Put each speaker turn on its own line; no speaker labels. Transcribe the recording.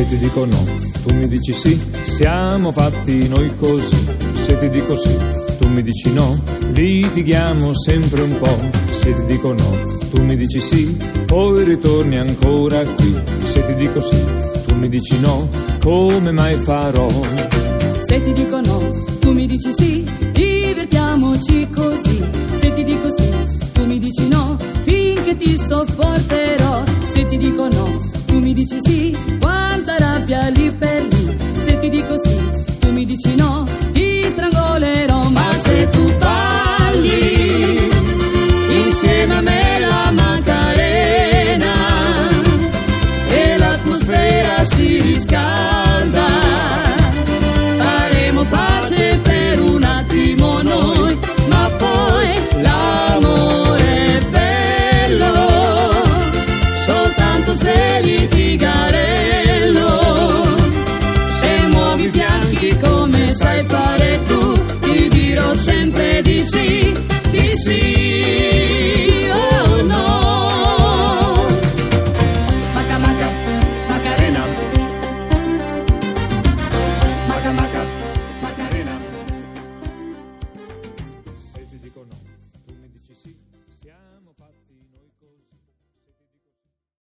Se ti dico no, tu mi dici sì, siamo fatti noi così. Se ti dico sì, tu mi dici no, litighiamo sempre un po'. Se ti dico no, tu mi dici sì, poi ritorni ancora qui. Se ti dico sì, tu mi dici no, come mai farò?
Se ti dico no, tu mi dici sì, divertiamoci così. Se ti dico sì, tu mi dici no, finché ti sopporterò.